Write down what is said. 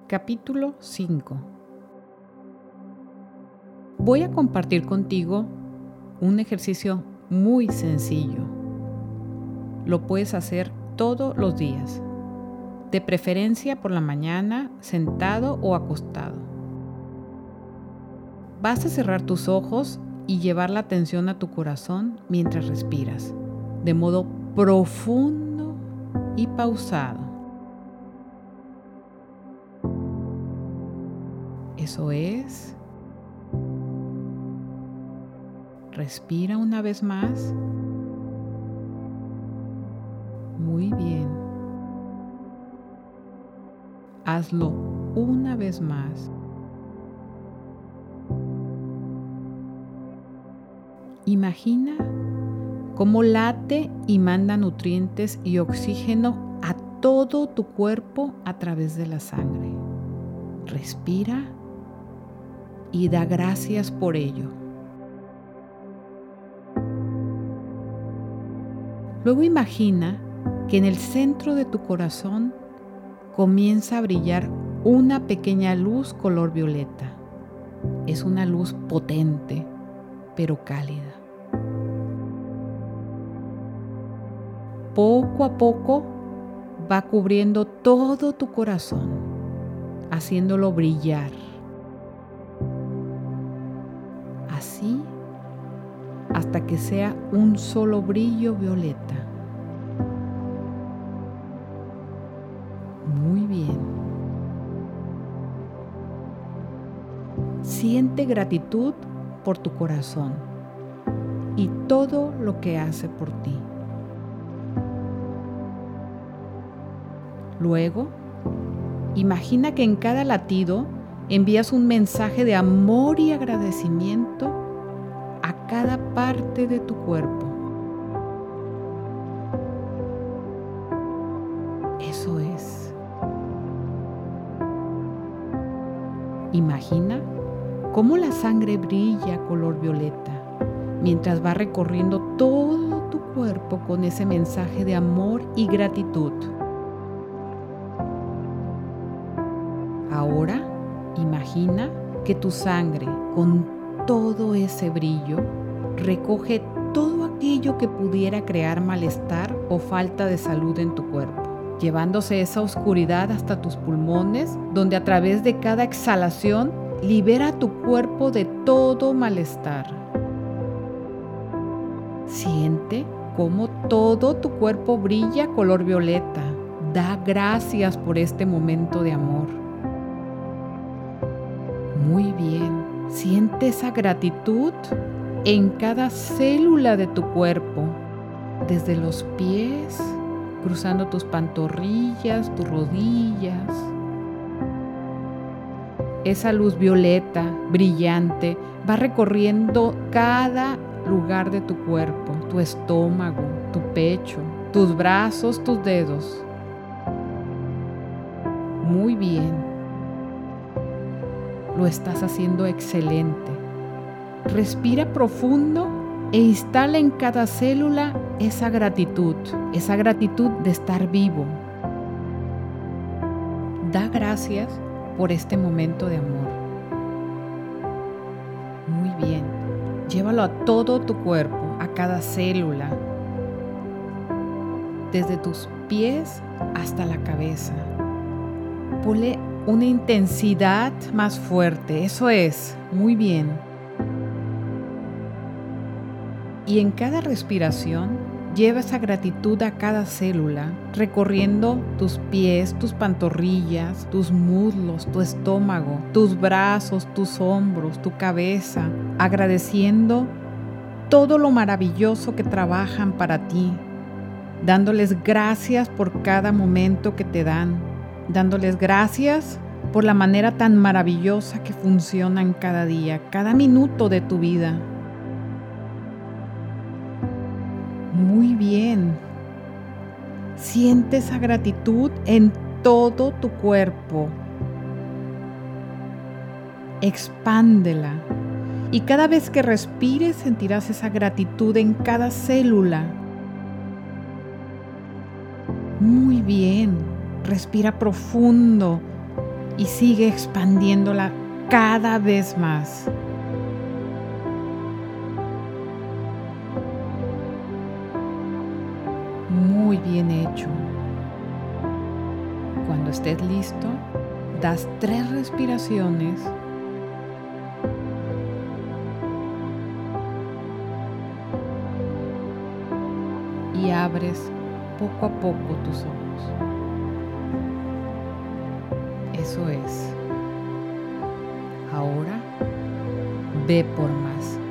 Capítulo 5. Voy a compartir contigo un ejercicio muy sencillo. Lo puedes hacer todos los días, de preferencia por la mañana, sentado o acostado. Vas a cerrar tus ojos y llevar la atención a tu corazón mientras respiras, de modo profundo y pausado. Eso es. Respira una vez más. Muy bien. Hazlo una vez más. Imagina cómo late y manda nutrientes y oxígeno a todo tu cuerpo a través de la sangre. Respira y da gracias por ello. Luego imagina que en el centro de tu corazón comienza a brillar una pequeña luz color violeta. Es una luz potente, pero cálida. Poco a poco va cubriendo todo tu corazón, haciéndolo brillar. Así hasta que sea un solo brillo violeta. Muy bien. Siente gratitud por tu corazón y todo lo que hace por ti. Luego, imagina que en cada latido envías un mensaje de amor y agradecimiento a cada parte de tu cuerpo. Eso es. Imagina cómo la sangre brilla color violeta mientras va recorriendo todo tu cuerpo con ese mensaje de amor y gratitud. Ahora, imagina que tu sangre, con todo ese brillo, recoge todo aquello que pudiera crear malestar o falta de salud en tu cuerpo, llevándose esa oscuridad hasta tus pulmones, donde a través de cada exhalación libera tu cuerpo de todo malestar. Siente cómo todo tu cuerpo brilla color violeta. Da gracias por este momento de amor. Muy bien. Siente esa gratitud en cada célula de tu cuerpo, desde los pies, cruzando tus pantorrillas, tus rodillas. Esa luz violeta, brillante, va recorriendo cada lugar de tu cuerpo, tu estómago, tu pecho, tus brazos, tus dedos. Muy bien. Lo estás haciendo excelente. Respira profundo e instala en cada célula esa gratitud de estar vivo. Da gracias por este momento de amor. Muy bien. Llévalo a todo tu cuerpo, a cada célula, desde tus pies hasta la cabeza. Ponle una intensidad más fuerte. Eso es. Muy bien. Y en cada respiración, lleva esa gratitud a cada célula, recorriendo tus pies, tus pantorrillas, tus muslos, tu estómago, tus brazos, tus hombros, tu cabeza, agradeciendo todo lo maravilloso que trabajan para ti, dándoles gracias por cada momento que te dan, dándoles gracias por la manera tan maravillosa que funcionan cada día, cada minuto de tu vida. Muy bien. Siente esa gratitud en todo tu cuerpo. Expándela. Y cada vez que respires sentirás esa gratitud en cada célula. Muy bien. Respira profundo y sigue expandiéndola cada vez más. Muy bien hecho. Cuando estés listo, das 3 respiraciones y abres poco a poco tus ojos. Eso es. Ahora ve por más.